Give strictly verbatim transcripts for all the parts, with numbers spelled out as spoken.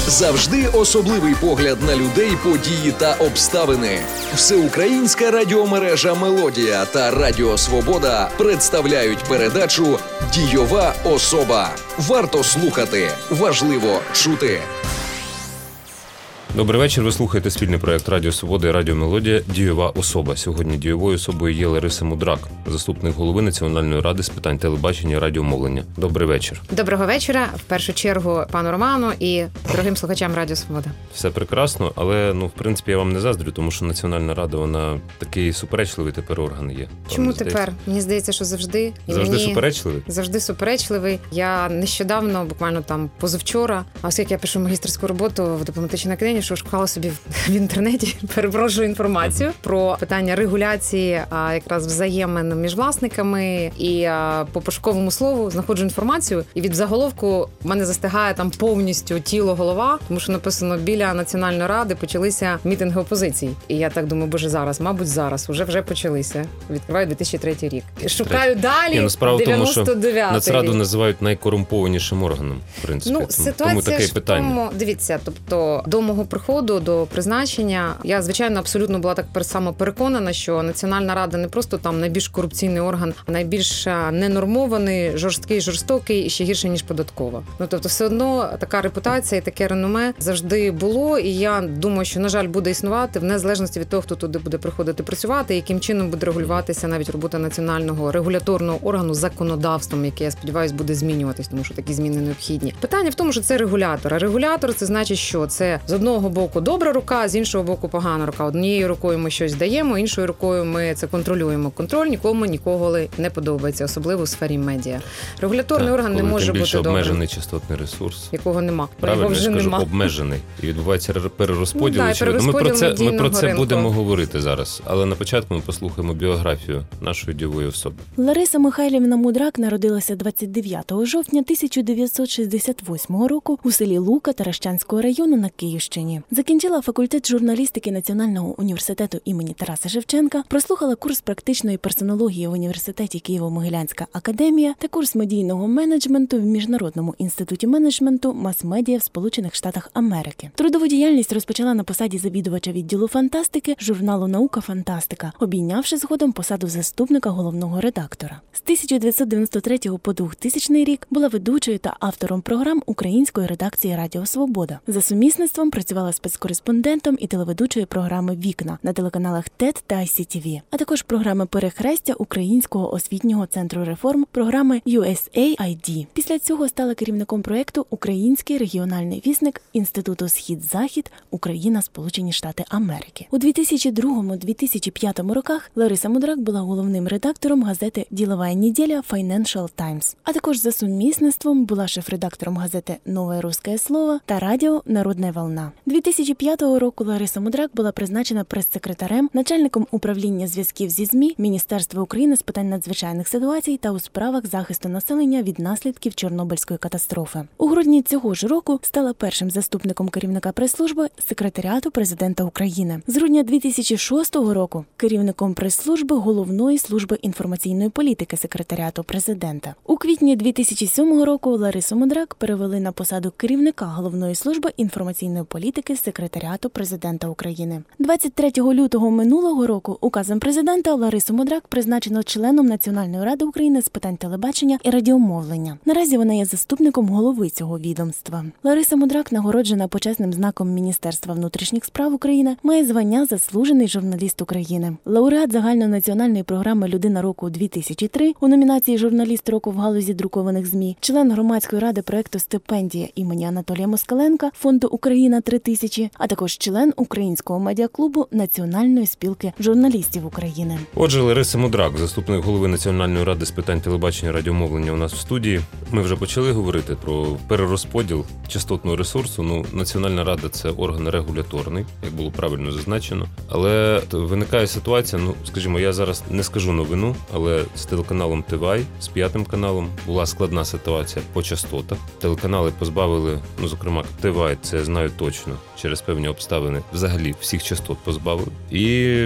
Завжди особливий погляд на людей, події та обставини. Всеукраїнська радіомережа «Мелодія» та Радіо Свобода представляють передачу «Дійова особа». Варто слухати, важливо чути. Добрий вечір. Ви слухаєте спільний проєкт Радіо Свобода і Радіо Мелодія «Дійова особа». Сьогодні дійовою особою є Лариса Мудрак, заступник голови Національної ради з питань телебачення і радіомовлення. Добрий вечір. Доброго вечора. В першу чергу пану Роману і дорогим слухачам Радіо Свобода. Все прекрасно, але, ну, в принципі, я вам не заздрю, тому що Національна рада, вона такий суперечливий тепер орган є. Чому тепер? Мені здається, що завжди. І завжди мені... суперечливий? Завжди суперечливий. Я нещодавно, буквально там позавчора, а оскільки я пишу магістерську роботу в дипломатичній академії, що шукала собі в інтернеті, перепрошую, інформацію про питання регуляції а, якраз взаємин між власниками, і а, по пошуковому слову знаходжу інформацію, і від заголовку в мене застигає там повністю тіло, голова, тому що написано: біля Національної ради почалися мітинги опозиції. І я так думаю, боже, зараз, мабуть, зараз, уже вже почалися. Відкриваю дві тисячі третій рік. Шукаю далі, дев'яносто дев'ятий Нацраду рік. називають найкорумпованішим органом, в принципі. Ну, тому, ситуація тому таке ж питання. Тому, дивіться, тобто до мого приходу, до призначення, я, звичайно, абсолютно була так само переконана, що Національна рада не просто там найбільш корупційний орган, а найбільш ненормований, жорсткий, жорстокий і ще гірше, ніж податкова. Ну, тобто все одно така репутація і таке реноме завжди було, і я думаю, що, на жаль, буде існувати в незалежності від того, хто туди буде приходити працювати, яким чином буде регулюватися навіть робота національного регуляторного органу законодавством, яке, я сподіваюся, буде змінюватись, тому що такі зміни необхідні. Питання в тому, що це регулятор. А регулятор – це значить, що це з одного боку добра рука, з іншого боку погана рука. Однією рукою ми щось даємо, іншою рукою ми це контролюємо. Контроль нікому ніколи не подобається, особливо в сфері медіа. Регуляторний так, орган не може бути добрим. Обмежений частотний ресурс. Якого нема. Правильно, його вже я скажу, нема. Обмежений. І відбувається перерозподіл. Ну, да, ми про це, ми про це ринку. будемо говорити зараз. Але на початку ми послухаємо біографію нашої дійової особи. Лариса Михайлівна Мудрак народилася двадцять дев'ятого жовтня тисяча дев'ятсот шістдесят восьмого року у селі Лука Таращанського району на Київщині. Закінчила факультет журналістики Національного університету імені Тараса Шевченка, прослухала курс практичної персонології в університеті Києво-Могилянська академія та курс медійного менеджменту в Міжнародному інституті менеджменту мас-медіа в Сполучених Штатах Америки. Трудову діяльність розпочала на посаді завідувача відділу фантастики журналу «Наука Фантастика», обійнявши згодом посаду заступника головного редактора. З тисяча дев'ятсот дев'яносто третього по двохтисячний рік була ведучою та автором програм української редакції Радіо Свобода. За сумісництвом працювала спецкореспондентом і телеведучою програми «Вікна» на телеканалах ТЕТ та ай сі ті ві, а також програми «Перехрестя» Українського освітнього центру реформ, програми ю ес ей ай ді. Після цього стала керівником проєкту «Український регіональний вісник» Інституту «Схід-Захід. Україна. Сполучені Штати Америки». У дві тисячі другому - дві тисячі п'ятому роках Лариса Мудрак була головним редактором газети «Ділова неділя» Financial Times, а також за сумісництвом була шеф-редактором газети «Нове русське слово» та радіо «Народна волна». дві тисячі п'ятого року Лариса Мудрак була призначена прес-секретарем, начальником управління зв'язків зі ЗМІ Міністерства України з питань надзвичайних ситуацій та у справах захисту населення від наслідків Чорнобильської катастрофи. У грудні цього ж року стала першим заступником керівника прес-служби Секретаріату Президента України. З грудня дві тисячі шостого року керівником прес-служби Головної служби інформаційної політики Секретаріату Президента. У квітні дві тисячі сьомого року Ларису Мудрак перевели на посаду керівника Головної служби інформаційної політики Секретаріату Президента України. двадцять третього лютого минулого року указом президента Ларису Мудрак призначено членом Національної ради України з питань телебачення і радіомовлення. Наразі вона є заступником голови цього відомства. Лариса Мудрак нагороджена почесним знаком Міністерства внутрішніх справ України, має звання «Заслужений журналіст України». Лауреат загальнонаціональної програми «Людина року дві тисячі три» у номінації «Журналіст року в галузі друкованих ЗМІ», член громадської ради проєкту «Стипендія» імені Анатолія Москаленка Фонду «Україна три тисячі», а також член Українського медіаклубу Національної спілки журналістів України. Отже, Лариса Мудрак, заступник голови Національної ради з питань телебачення і радіомовлення у нас в студії. Ми вже почали говорити про перерозподіл частотного ресурсу. Ну, Національна рада – це орган регуляторний, як було правильно зазначено. Але виникає ситуація, ну, скажімо, я зараз не скажу новину, але з телеканалом ТВАЙ, з п'ятим каналом, була складна ситуація по частотах. Телеканали позбавили, ну, зокрема, ТВАЙ, це я знаю точно, фактично через певні обставини взагалі всіх частот позбавили. І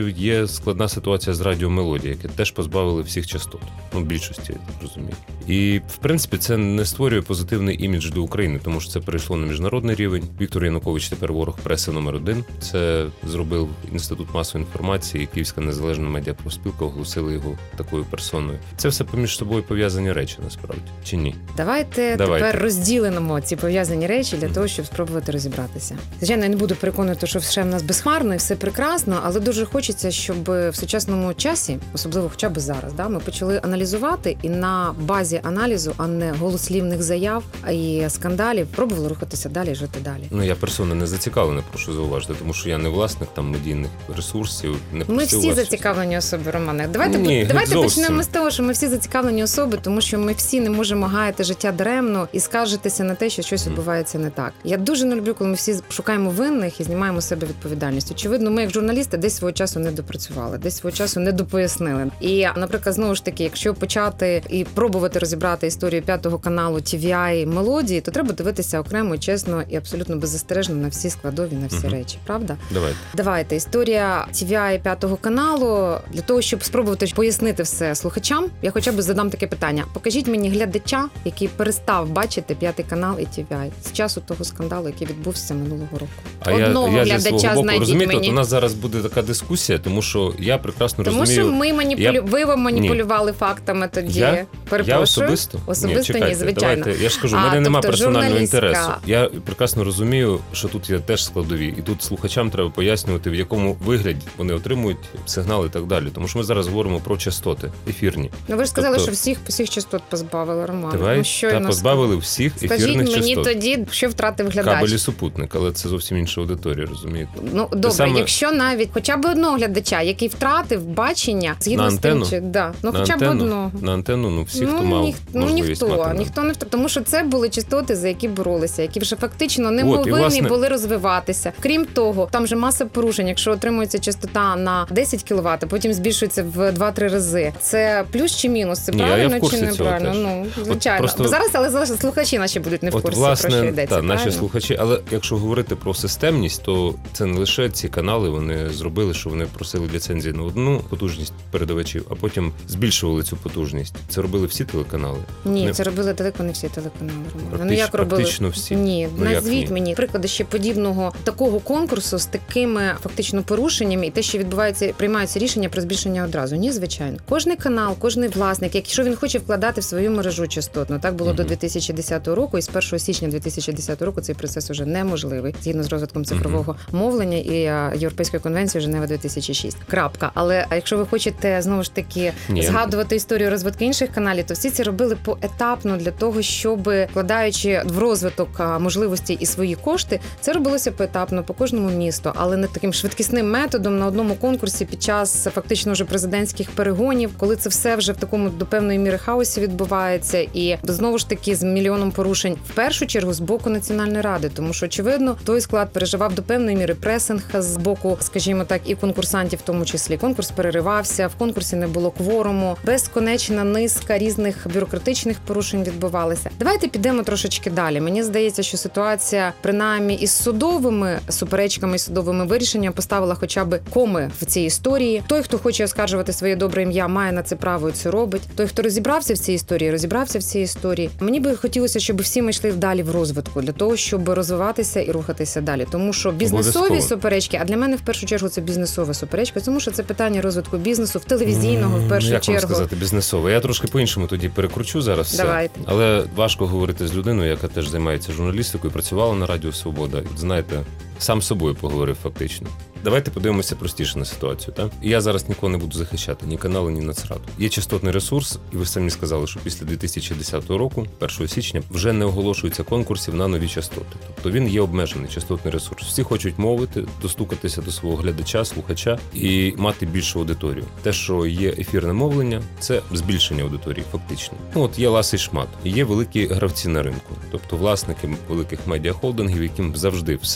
є складна ситуація з радіо Мелодія, яке теж позбавили всіх частот. Ну, більшості, я так розумію. І, в принципі, це не створює позитивний імідж до України, тому що це перейшло на міжнародний рівень. Віктор Янукович тепер ворог преси номер один. Це зробив Інститут масової інформації, Київська незалежна медіапроспілка оголосили його такою персоною. Це все поміж собою пов'язані речі, насправді. Чи ні? Давайте, Давайте. тепер розділимо ці пов'язані речі для того, щоб спробувати розібратися. Звичайно, я не буду переконувати, що все в нас безхмарно і все прекрасно, але дуже хочеться, щоб в сучасному часі, особливо хоча б зараз, да, ми почали аналізувати і на базі аналізу, а не голослівних заяв і скандалів, пробували рухатися далі і жити далі. Ну, я персона не зацікавлена, прошу зауважити, тому що я не власник там медійних ресурсів. Не Ми всі вас... зацікавлені особи, Романе. Давайте, Ні, давайте зовсім. почнемо з того, що ми всі зацікавлені особи, тому що ми всі не можемо гаяти життя даремно і скаржитися на те, що щось відбувається не так. Я дуже не люблю, коли ми всі шукаємо винних і знімаємо з себе відповідальність. Очевидно, ми як журналісти десь свого часу не допрацювали, десь свого часу не допояснили. І, наприклад, знову ж таки, якщо почати і пробувати розібрати історію п'ятого каналу Ті Ві Ай Мелодії, то треба дивитися окремо, чесно і абсолютно беззастережно на всі складові, на всі Угу. речі. Правда? Давайте. Давайте. Історія Ті Ві Ай п'ятого каналу. Для того, щоб спробувати пояснити все слухачам, я хоча б задам таке питання. Покажіть мені глядача, який перестав бачити п'ятий канал і Ті Ві Ай з часу того скандалу, який відбувся минулого року. А Одного я, я глядача зі свого боку, знайдіть розумієте, мені. от у нас зараз буде така дискусія, тому що я прекрасно Тому розумію... що ми маніпулю... Я... ви маніпулювали Ні. фактами тоді. Я? Перепрошую. Я особисто? Особисто ні, чекайте, ні, звичайно. Давайте, я ж кажу, в А, мене тобто, немає персонального журналістка... інтересу. Я прекрасно розумію, що тут є теж складові. І тут слухачам треба пояснювати, в якому вигляді вони отримують сигнали і так далі. Тому що ми зараз говоримо про частоти ефірні. Ну ви ж сказали, тобто... що всіх всіх частот позбавили, Роман. Давай, ну, щойно... та позбавили всіх Скажіть ефірних мені частот. тоді, що втратив глядач. Кабелі супутник, але це зовсім інша аудиторія, розумієте? Ну, добре, саме... якщо навіть хоча б одного глядача, який втратив бачення, згідно на з антенну? тим, чи... да, ну на хоча антенну? б одного. На антенну, ну всі, ну, хто мав ніх... ну, можливість ніхто, мати. ніхто не втратив, тому що це були частоти, за які боролися, які вже фактично не От, повинні власне... були розвиватися. Крім того, там же маса порушень, якщо отримується частота на десять кіловат, а потім збільшується в два-три рази. Це плюс чи мінус? Це Ні, правильно я в курсі чи цього неправильно? теж. Ну, звичайно. просто... Зараз, але зараз слухачі наші будуть не в От, курсі, власне, про що йдеться. та, наші правильно? слухачі, але якщо говорити про системність, то це не лише ці канали, вони зробили, що вони просили ліцензії на одну потужність передавачів, а потім збільшували цю потужність. Це робили всі телеканали? Ні, не... це робили далеко не всі телеканали. Практично, ну як робили? Практично всі. Ні, ну, назвіть ні? мені приклади ще подібного такого конкурсу з такими фактично порушеннями і те, що відбувається, приймаються рішення про збільшення одразу. Ні, звичайно. Кожний канал, кожний власник, якщо він хоче вкладати в свою мережу частотну, так було Угу. до дві тисячі десятого року, і з першого січня дві тисячі десятого року цей процес уже неможливий, згідно з розвитком цифрового угу. мовлення і а, Європейської конвенції Женева дві тисячі шість. Крапка. Але а якщо ви хочете знову ж таки Ні. згадувати історію розвитку інших каналів, то всі це робили поетапно для того, щоб вкладаючи в розвиток можливості і свої кошти, це робилося поетапно по кожному місту, але не таким швидкісним методом на одному конкурсі під час фактично вже президентських перегонів, коли це все вже в такому до певної міри хаосі відбувається, і знову ж таки з мільйоном порушень в першу чергу з боку Національної ради, тому що очевидно той склад переживав до певної міри пресинг з боку, скажімо так, і конкурсантів, в тому числі конкурс переривався, в конкурсі не було кворуму, безконечна низка різних бюрократичних порушень відбувалися. Давайте підемо трошечки далі. Мені здається, що ситуація принаймні із судовими суперечками і судовими вирішеннями поставила хоча б коми в цій історії. Той, хто хоче оскаржувати своє добре ім'я, має на це право і це робить. Той, хто розібрався в цій історії, розібрався в цій історії. Мені би хотілося, щоб всі ми йшли далі в розвитку для того, щоб розвиватися і рухатися далі. Тому що бізнесові суперечки, а для мене в першу чергу це бізнесова суперечка, тому що це питання розвитку бізнесу, в телевізійного в першу Як чергу. Як вам сказати, бізнесове? Я трошки по-іншому тоді перекручу зараз все. Давайте. Але важко говорити з людиною, яка теж займається журналістикою, працювала на Радіо Свобода. Знаєте, сам з собою поговорив фактично. Давайте подивимося простіше на ситуацію. Так? І я зараз нікого не буду захищати, ні канали, ні Нацраду. Є частотний ресурс, і ви самі сказали, що після дві тисячі десятого року, першого січня, вже не оголошується конкурсів на нові частоти. Тобто він є обмежений, частотний ресурс. Всі хочуть мовити, достукатися до свого глядача, слухача і мати більшу аудиторію. Те, що є ефірне мовлення, це збільшення аудиторії фактично. Ну, от є ласий шмат, і є великі гравці на ринку. Тобто власники великих медіахолдингів, яким завжди все мало,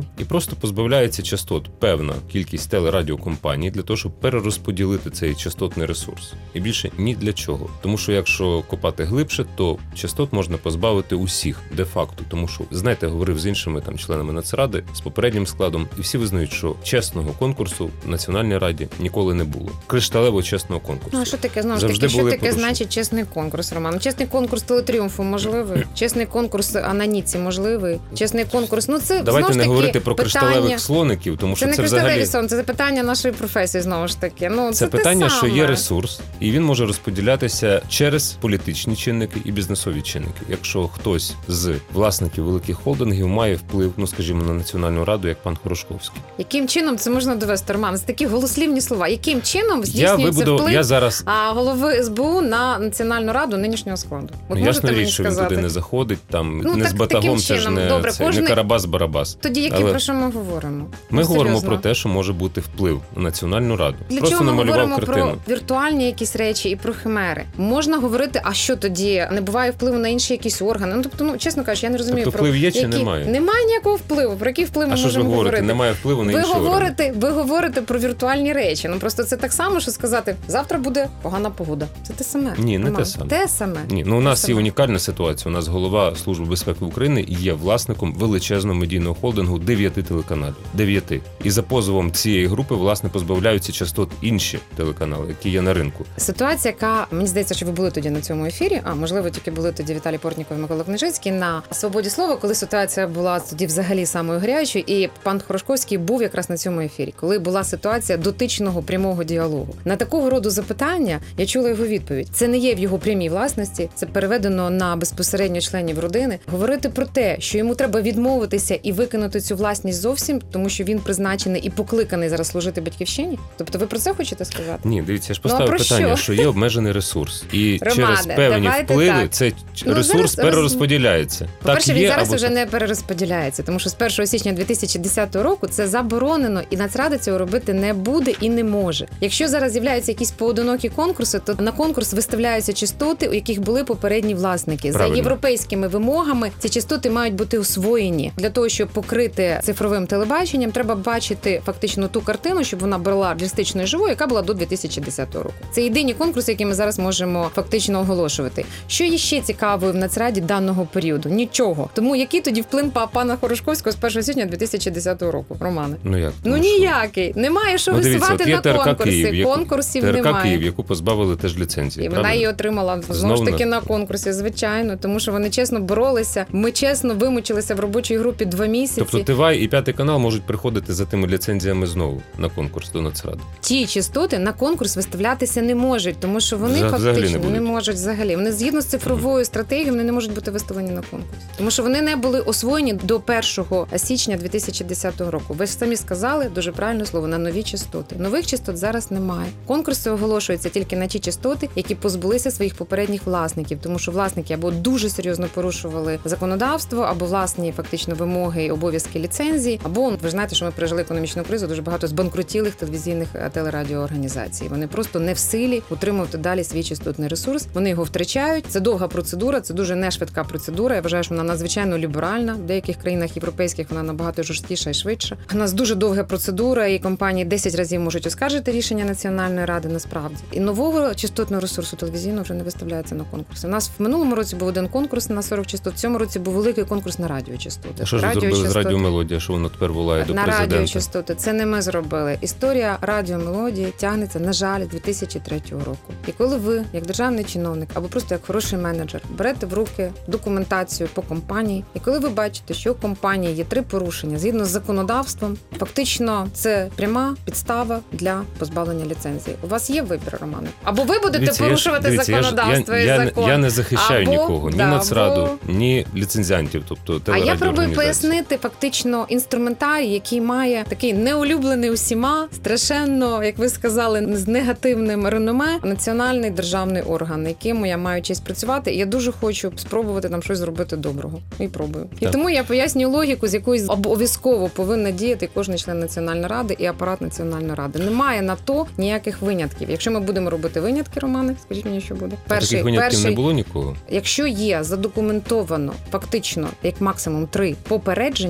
телерадіо і просто позбавляється частот певна кількість телерадіокомпаній для того, щоб перерозподілити цей частотний ресурс. І більше ні для чого. Тому що якщо копати глибше, то частот можна позбавити усіх де-факто. Тому що, знаєте, говорив з іншими там членами Нацради, з попереднім складом, і всі визнають, що чесного конкурсу в Національній раді ніколи не було. Кришталево чесного конкурсу. Ну, а що таке, знову ж Завжди таки, що були таке порушення. значить чесний конкурс, Роман? Чесний конкурс телетріумфу можливий? Чесний конкурс Ананіці можливий? Чесний конкурс, ну це, Давайте знову ж не таки, говорити про питання... кришталевих слоників, тому що Це це, не взагалі... кришталеві сон, це запитання нашої професії, знову ж таки. Ну, це Це те питання, саме. що є ресурс, і він може розподілятися через політичні чинники і бізнесові чинники. Якщо хтось з власників великих холдингів має вплив, ну скажімо, на Національну раду, як пан Хорошковський. Яким чином це можна довести, Роман? Це такі голослівні слова. Яким чином Я здійснюється вибудував, вплив я зараз а, голови ес бе у на Національну раду нинішнього складу? От ну, можете ясна мені річ, що він сказати? туди не заходить, там Ну, не так, з батагом, таким це ж чином. не, Добре, це, кожний- не Карабас-Барабас. Тоді які Але про що ми говоримо? Ми Ну, говоримо серйозно. про те, що може бути вплив на Національну раду. Для Просто чого ми намалював говоримо картину. про віртуальні якісь речі і про химери? Можна говорити, а що тоді? Не буває впливу на інші якісь органи? Ну, тобто, ну, чесно кажучи, я не розумію, Тобто про вплив є чи які... немає? Немає ніякого впливу. Про який вплив ми А що ж ви можемо говорите? говорити? Немає впливу на Ви інші органи. говорите, ви говорите про віртуальні речі. Ну просто це так само, що сказати, завтра буде погана погода. Це те саме. Ні, не Роман. те саме. Те саме. Ні, ну у нас Те є саме. унікальна ситуація. У нас голова Служби безпеки України є власником величезного медійного холдингу дев'яти телеканалів. Дев'яти. І за позовом цієї групи, власне, позбавляються частот інші телеканали, які є на ринку. Ситуація, яка, мені здається, що ви були тоді на цьому ефірі, а можливо, тільки були тоді Віталій Портніков і Микола Княжицький на «Свободі слова», коли ситуація була тоді взагалі самою гарячою, і пан Хорошковський був якраз на цьому ефірі, коли була ситуація дотичного прямого діалогу. На такого роду запитання я чула його відповідь. Це не є в його прямій власності, це переведено на безпосередньо членів родини. Говорити про те, що йому треба відмовитися і викинути цю власність зовсім, тому що він призначений і покликаний зараз служити батьківщині. Тобто ви про це хочете сказати? Ні, дивіться, я ж Ну, а поставив про питання, що? що є обмежений ресурс. І Романе, через певні давайте впливи так. цей Ну, ресурс зараз- зараз- перерозподіляється. По-перше, так він є, зараз або вже так. не перерозподіляється, тому що з першого січня дві тисячі десятого року це заборонено, і Нацрада цього робити не буде і не може. Якщо зараз з'являються якісь поодинокі конкурси, то на конкурс виставляються частоти, у яких були попередні власники. Правильно. За європейськими вимогами ці частоти мають бути освоєні. Для того, щоб покрити цифровим телебаченням, треба бачити фактично ту картину, щоб вона була реалістичною і живою, яка була до дві тисячі десятого року. Це єдині конкурси, які ми зараз можемо фактично оголошувати. Що є ще цікавою в Нацраді даного періоду? Нічого. Тому який тоді вплив па- пана Хорошковського з першого січня дві тисячі десятого року, Романе? Ну як? Ну Тому що- ніякий. Немає що Ну, дивіться, висувати от є на ТРК конкурси. Київ, яку- Конкурсів ТРК немає. Київ, яку позбавили теж ліцензії. І вона правильно? її отримала знову Знову ж таки на- на конкурсі, звичайно, тому що вони чесно боролися. Ми чесно вимучилися в робочій групі два місяці. Тобто ТВАЙ і П'ятий канал можуть приходити за тими ліцензіями знову на конкурс до Нацради. Ті частоти на конкурс виставлятися не можуть, тому що вони Вза- взагалі фактично не не, будуть. можуть взагалі. Вони згідно з цифровою стратегією вони не можуть бути виставлені на конкурс, тому що вони не були освоєні до першого січня дві тисячі десятого року. Ви ж самі сказали дуже правильне слово на нові частоти. Нових частот зараз немає. Конкурси оголошуються тільки на ті частоти, які позбулися своїх попередніх власників, тому що власники або дуже серйозно порушували законодавство, або власні фактично вимоги і обов'язки ліцензії, або ви ж знаєте, що ми пережили економічну кризу, дуже багато збанкрутілих телевізійних е, телерадіоорганізацій. Вони просто не в силі утримувати далі свій частотний ресурс. Вони його втрачають. Це довга процедура, це дуже нешвидка процедура. Я вважаю, що вона надзвичайно ліберальна. В деяких країнах європейських вона набагато жорсткіша і швидша. У нас дуже довга процедура, і компанії десять разів можуть оскаржити рішення Національної ради. Насправді і нового частотного ресурсу телевізійного вже не виставляється на конкурси. У нас в минулому році був один конкурс на сорок частот. В цьому році був великий конкурс на радіочастоти. А що ж ви зробили з Радіомелодія, що воно тепер волає до на президента? радіочастоти. Це не ми зробили. Історія радіомелодії тягнеться, на жаль, дві тисячі третього року. І коли ви, як державний чиновник, або просто як хороший менеджер, берете в руки документацію по компанії, і коли ви бачите, що у компанії є три порушення згідно з законодавством, фактично це пряма підстава для позбавлення ліцензії. У вас є вибір, Романе? Або ви будете Дивіться, я ж- порушувати дивіться, я ж- законодавство я, і я, закон. Я не захищаю Або- нікого, ні да, Нацраду, або- ні ліцензіантів, тобто А я телерадіоорганізацій. пробую пояснити фактично інструментарій, який має такий неулюблений усіма, страшенно, як ви сказали, з негативним реноме, національний державний орган, яким я маю честь працювати. І я дуже хочу спробувати там щось зробити доброго. І пробую. І Так. тому я пояснюю логіку, з якою обов'язково повинна діяти кожен член Національної ради і апарат Національної ради. Немає на то ніяких винятків. Якщо ми будемо робити винятки, Романе, скажіть мені, що буде. А таких винятків не було нікого? Якщо є задокументовано фактично як максимум три попередження, тобто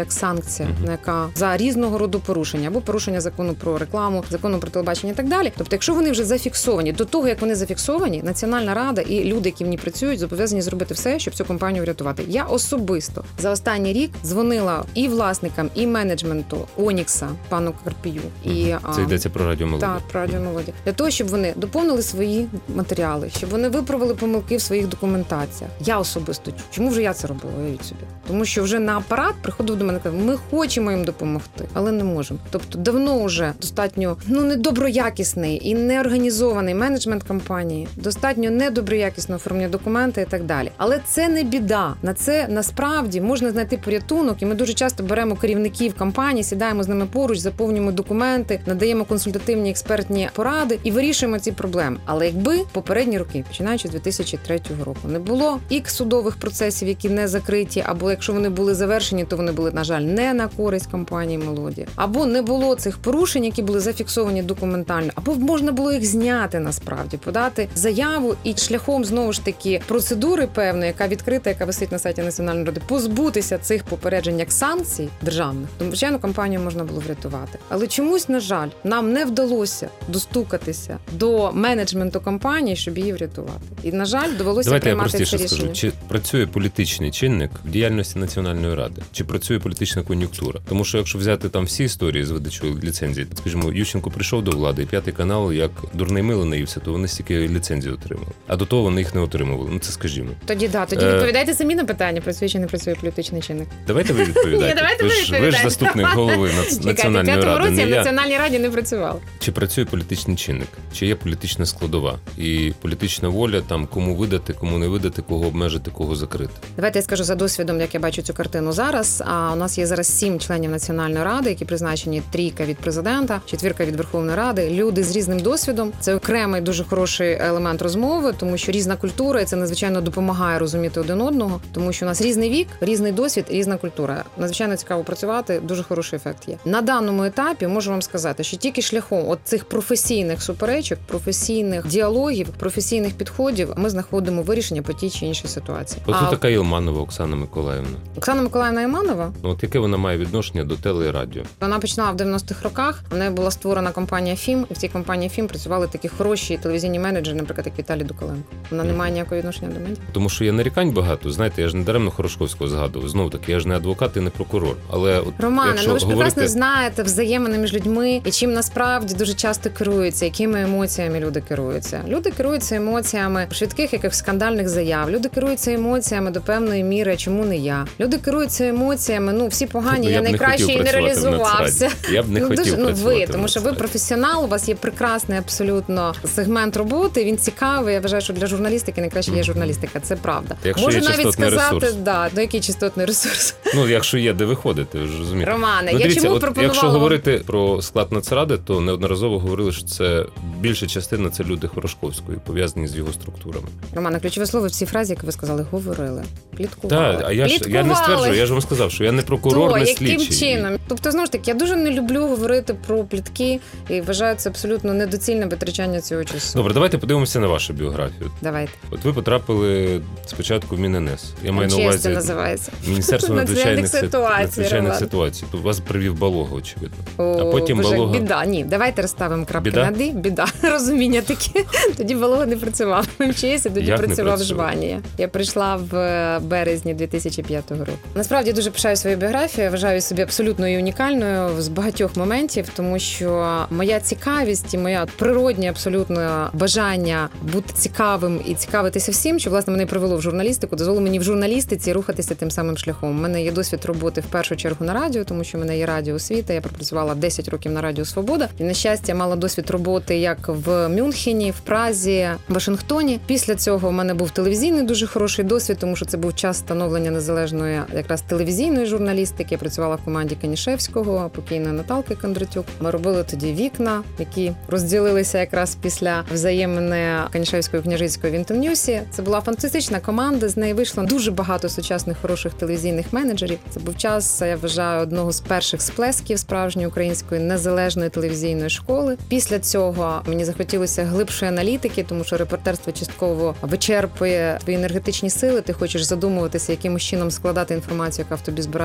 як санкція, Мгм. яка за різного роду порушення, або порушення закону про рекламу, закону про телебачення і так далі. Тобто, якщо вони вже зафіксовані, до того, як вони зафіксовані, Національна рада і люди, які в ній працюють, зобов'язані зробити все, щоб цю компанію врятувати. Я особисто за останній рік дзвонила і власникам, і менеджменту Онікса, пану Карпію. І, Це а, йдеться про Радіо Мелодія. Так, про Радіо Мелодія. Для того, щоб вони доповнили свої матеріали, щоб вони виправили помилки в своїх документаціях. Я особисто чому вже я це робила, уявіть собі. Тому що вже на апарат приходив до мене і казав, ми хочемо їм допомогти, але не можемо. Тобто давно вже достатньо ну недоброякісний і неорганізований менеджмент компанії, достатньо недоброякісно оформлені документи і так далі. Але це не біда. На це насправді можна знайти порятунок, і ми дуже часто беремо керівників компаній, сідаємо з ними поруч, заповнюємо документи, надаємо консультативні експертні поради і вирішуємо ці проблеми. Але якби попередні роки, починаючи з дві тисячі третього року, не було ікс судових процесів, які не закриті, або якщо вони були завершені, то вони були, на жаль, не на користь компанії «Мелодія», або не було цих порушень, які були зафіксовані документально, або можна було їх зняти насправді, подати заяву і шляхом знову ж таки процедури певної, яка відкрита, яка висить на сайті Національної ради, позбутися цих попереджень як санкцій державних, то, звичайно, компанію можна було врятувати. Але чомусь, на жаль, нам не вдалося достукатися до менеджменту компанії, щоб її врятувати. І, на жаль, довелося Давайте я приймати це простіше рішення. скажу. Чи працює політичний чинник в діяльності Національної ради? Чи працює політична кон'юнктура? Тому що якщо взяти там всі історії з видачою ліцензії, скажімо, Ющенко прийшов до влади, і П'ятий канал, як дурний мило наївся, то вони стільки ліцензій отримали. А до того вони їх не отримували. Ну це скажімо. Тоді да, тоді Е, відповідайте самі на питання, працює чи не працює політичний чинник. Давайте ви відповідаєте. Ні, давайте ви, ви ж, ви ж відповідаєте. заступник голови нац- Чекайте, в Національної п'ятому ради. році Не в я. Національній раді не працював. Чи працює політичний чинник? Чи є політична складова? І політична воля, там, кому видати, кому не видати, кого обмежити, кого закрити? Давайте я скажу за досвідом, як я бачу цю картину зараз. А у нас є зараз сім членів Національної ради, які призначені: трійка від президента, четвірка від Верховної Ради. Люди з різним досвідом. Це окремий дуже хороший елемент розмови, тому що різна культура, і це надзвичайно допомагає розуміти один одного, тому що у нас різний вік, різний досвід, різна культура. Надзвичайно цікаво працювати, дуже хороший ефект є. На даному етапі можу вам сказати, що тільки шляхом от цих професійних суперечок, професійних діалогів, професійних підходів ми знаходимо вирішення по тій чи іншій ситуації. От А тут така Ілманова Оксана Миколаївна. Оксана Миколаївна Іманова, Ну, от яке вона має відношення до теле і радіо? вона починала в дев'яностих роках. В неї була створена компанія «Фім», і в цій компанії «Фім» працювали такі хороші телевізійні менеджери, наприклад, як Віталій Дукаленко. Вона не має ніякого відношення до медіа. Тому що є нарікань багато. Знаєте, я ж не даремно Хорошковського згадував. Знову таки, я ж не адвокат і не прокурор. Але от Романе, якщо ну ви ж говорити... прекрасно знаєте взаємини між людьми і чим насправді дуже часто керуються, якими емоціями люди керуються. Люди керуються емоціями швидких якихось скандальних заяв. Люди керуються емоціями до певної міри, чому не я. Люди керуються емоціями, ну всі погані, Тобто я, я б не найкраще хотів і не працювати в реалізувався. Нацраді. Я б не ну, хотів дуже, ну працювати ви, в тому що ви Нацраді. професіонал, у вас є прекрасний абсолютно сегмент роботи, він цікавий. Я вважаю, що для журналістики найкраще є журналістика. Це правда. Якщо Можу є навіть частотний сказати, ресурс. да, ну який частотний ресурс. Ну, якщо є де виходити, ви ж розумієте. Романе, Ну, я дивіться, чому от, пропонувала якщо вам- говорити про склад Нацради, то неодноразово говорили, що це більша частина це люди Хорошковської, пов'язані з його структурами. Романе, ключове слово в цій фразі, як ви сказали, говорили. Пліткували. Так, а я ж я не Пліткували. стверджую, я ж вам сказав, що я не прокурор, То, не яким слідчий. чином? Тобто, знову ж таки, я дуже не люблю говорити про плітки і вважаю це абсолютно недоцільне витрачання цього часу. Добре, давайте подивимося на вашу біографію. Давайте. От ви потрапили спочатку в МінНС. Я маю на Чесно увазі називається. Міністерство Надзвичайних надзвичайних ситуацій, надзвичайних Роман. ситуацій. Тут вас привів Балога, очевидно. О, А потім боже, Балога- біда. Ні, давайте розставимо крапки Біда? над «і». Біда. Розуміння таке. Тоді Балога не працював в ем че ес, тоді Як не працював працював? Жванія. Я прийшла в березні дві тисячі п'ятого року. Насправді дуже пишаю свою біографію, вважаю собі абсолютно і унікальною з багатьох моментів, тому що моя цікавість і моя природня абсолютно бажання бути цікавим і цікавитися всім, що власне мене привело в журналістику, дозволило мені в журналістиці рухатися тим самим шляхом. У мене є досвід роботи в першу чергу на радіо, тому що в мене є радіоосвіта, я пропрацювала десять років на Радіо Свобода. І, на щастя, мала досвід роботи як в Мюнхені, в Празі, в Вашингтоні. Після цього в мене був телевізійний дуже хороший досвід, тому що це був час становлення незалежної якраз телевізійної журналістики. Я працювала в команді Канішевського, покійної Наталки Кондратюк. Ми робили тоді «Вікна», які розділилися якраз після взаємини Канішевського і Княжицького в Інтенньюсі. Це була фантастична команда, з неї вийшло дуже багато сучасних хороших телевізійних менеджерів. Це був час, я вважаю, одного з перших сплесків справжньої української незалежної телевізійної школи. Після цього мені захотілося глибшої аналітики, тому що репортерство частково вичерпує твої енергетичні сили. Ти хочеш задумуватися, якимось чином складати інформацію, яка в тобі збирається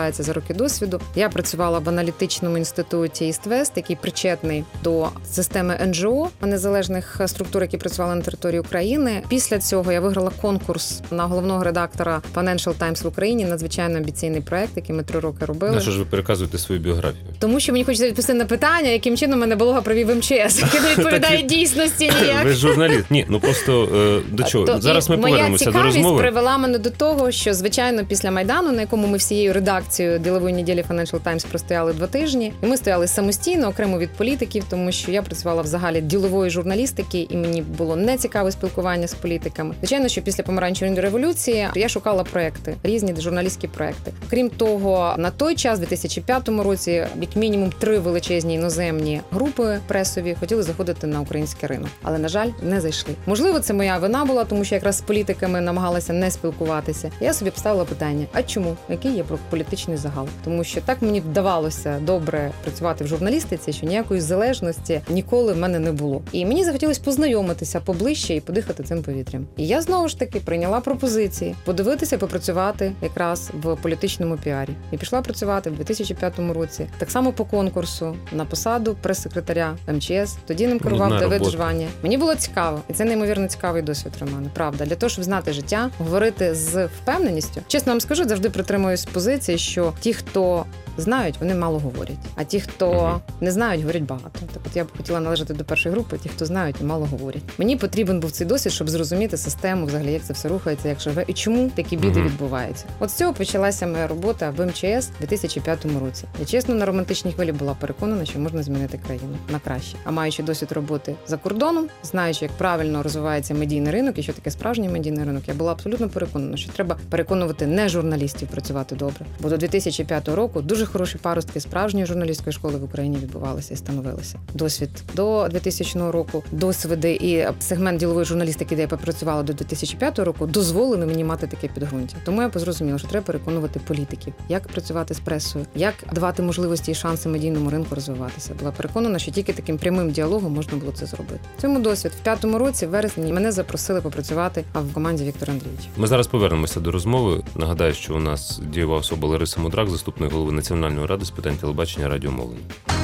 набирається за роки досвіду. Я працювала в аналітичному інституті Іст-Вест, який причетний до системи ен джі о, незалежних структур, які працювали на території України. Після цього я виграла конкурс на головного редактора Financial Times в Україні, надзвичайно амбіційний проект, який ми три роки робили. На що ж ви переказуєте свою біографію? Тому що мені хочеться відповісти на питання, яким чином мене Болога провів ем че ес, яке не відповідає дійсності ніяк. Ви ж журналіст. Ні, ну просто е, до чого? То, Зараз ми повернемося до розмови. Моя цікавість привела мене до того, що, звичайно, після Майдану, на якому ми всією редакцією «Ділової неділі» Financial Times простояли два тижні, і ми стояли самостійно, окремо від політиків, тому що я працювала в загалі ділової журналістики, і мені було нецікаве спілкування з політиками. Звичайно, що після помаранчевої революції я шукала проекти, різні журналістські проекти. Крім того, на той час, у дві тисячі п'ятому році, як мінімум три величезні іноземні групи пресові хотіли заходити на український ринок. Але, на жаль, не зайшли. Можливо, це моя вина була, тому що якраз з політиками намагалася не спілкуватися. Я собі поставила питання, а чому? Який є політичний загал? Тому що так мені вдавалося добре працювати в журналістиці, що ніякої залежності ніколи в мене не було. І мені захотілося познайомитися поближче і подихати цим повітрям. І я знову ж таки прийняла пропозиції подивитися, попрацювати якраз в політичному піарі. І пішла працювати в дві тисячі п'ятому році. Так само по конкурсу на посаду прес-секретаря ем че ес. Тоді ним керував Нудна Давид робота. Жванія. Мені було цікаво. І це неймовірно цікавий досвід, Романе. Правда. Для того, щоб знати життя, говорити з впевненістю. Чесно вам скажу, завжди притримуюсь позиції, що ті, хто знають, вони мало говорять. А ті, хто uh-huh. не знають, говорять багато. Так от я б хотіла належати до першої групи, ті, хто знають і мало говорять. Мені потрібен був цей досвід, щоб зрозуміти систему, взагалі, як це все рухається, як живе, і чому такі біди uh-huh. відбуваються. От з цього почалася моя робота в ем че ес у дві тисячі п'ятому році. Я чесно на романтичній хвилі була переконана, що можна змінити країну на краще. А маючи досвід роботи за кордоном, знаючи, як правильно розвивається медійний ринок і що таке справжній медійний ринок, я була абсолютно переконана, що треба переконувати не журналістів працювати добре. Бо до дві тисячі п'ятого року дуже хороші паростки справжньої журналістської школи в Україні відбувалися і становилися. Досвід до двохтисячного року, досвіди і сегмент ділової журналістики, де я попрацювала до дві тисячі п'ятого року, дозволили мені мати таке підґрунтя. Тому я зрозуміла, що треба переконувати політиків, як працювати з пресою, як давати можливості і шанси медійному ринку розвиватися. Була переконана, що тільки таким прямим діалогом можна було це зробити. В цьому досвід в п'ятому році, в вересні, мене запросили попрацювати в команді Віктора Андрійовича. Ми зараз повернемося до розмови. Нагадаю, що у нас дієва особа Лариса Мудрак, заступник голови Національної ради з питань телебачення, радіомовлення.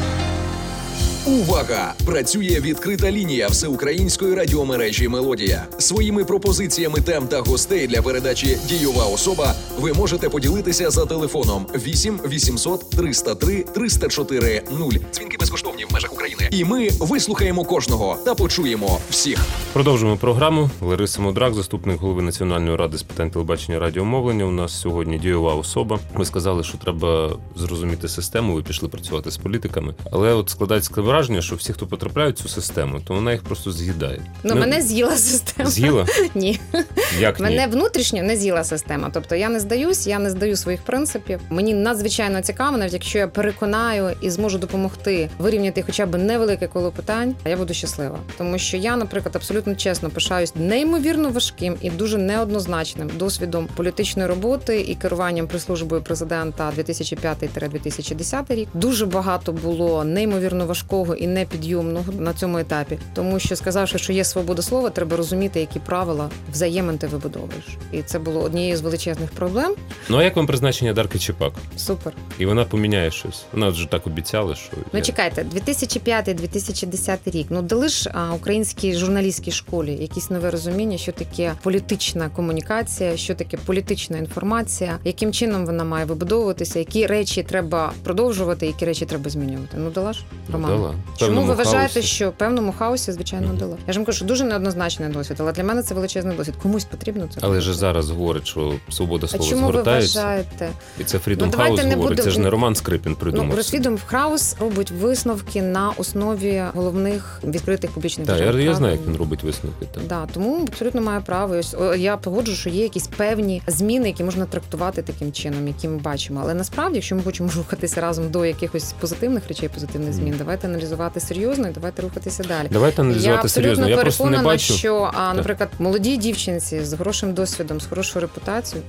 Увага! Працює відкрита лінія всеукраїнської радіомережі «Мелодія». Своїми пропозиціями тем та гостей для передачі «Дієва особа» ви можете поділитися за телефоном вісім вісімсот триста три триста чотири нуль. Дзвінки безкоштовні в межах України. І ми вислухаємо кожного та почуємо всіх. Продовжуємо програму. Лариса Мудрак, заступник голови Національної ради з питань телебачення, радіомовлення. У нас сьогодні дієва особа. Ми сказали, що треба зрозуміти систему, ви пішли працювати з політиками. Але от складається враження, що всі, хто потрапляють в цю систему, то вона їх просто з'їдає. Ну, ну мене з'їла система. З'їла? Ні. Як ні? Мене внутрішньо не з'їла система. Тобто я не здаюсь, я не здаю своїх принципів. Мені надзвичайно цікаво, навіть якщо я переконаю і зможу допомогти вирівняти хоча б невелике коло питань, я буду щаслива. Тому що я, наприклад, абсолютно чесно пишаюсь неймовірно важким і дуже неоднозначним досвідом політичної роботи і керуванням прес-службою президента дві тисячі п'ятий - дві тисячі десятий рік. Дуже багато було неймовірно важкого і непідйомного на цьому етапі. Тому що, сказавши, що є свобода слова, треба розуміти, які правила взаємин ти вибудовуєш. І це було однією з величезних проблем. Ну, а як вам призначення Дарки Чепак? Супер. І вона поміняє щось. Вона вже так обіцяла, що... Ну, я... чекайте, дві тисячі п'ятий - дві тисячі десятий рік. Ну, дали ж а, українській журналістській школі якісь нове розуміння, що таке політична комунікація, що таке політична інформація, яким чином вона має вибудовуватися, які речі треба продовжувати, які речі треба змінювати. Ну, дала ж, Роман. Дала. Чому ви вважаєте, хаосі. що в певному хаосі, звичайно, mm-hmm. дала? Я ж вам кажу, що дуже неоднозначний досвід, але для мене це величезний досвід. Комусь потрібно це. Але ж зараз говорить, що свобода слова а чому згортається. Ви вважаєте? І це Freedom ну, House говорить, будем... це ж не Роман Скрипін придумав. Ну, Freedom House робить висновки на основі головних відкритих публічних Так, держав. я, я знаю, як він робить висновки. Так, да, тому абсолютно має право. Я погоджу, що є якісь певні зміни, які можна трактувати таким чином, які ми бачимо. Але насправді, якщо ми хочемо рухатися разом до якихось позитивних речей, позитивних змін, mm. давайте аналізувати серйозно і давайте рухатися далі. Давайте аналізувати серйозно. Я просто не бачу. Що, а, наприклад, молодій дівчинці з хорошим досвідом, з хорошою репутацією, знову ж таки,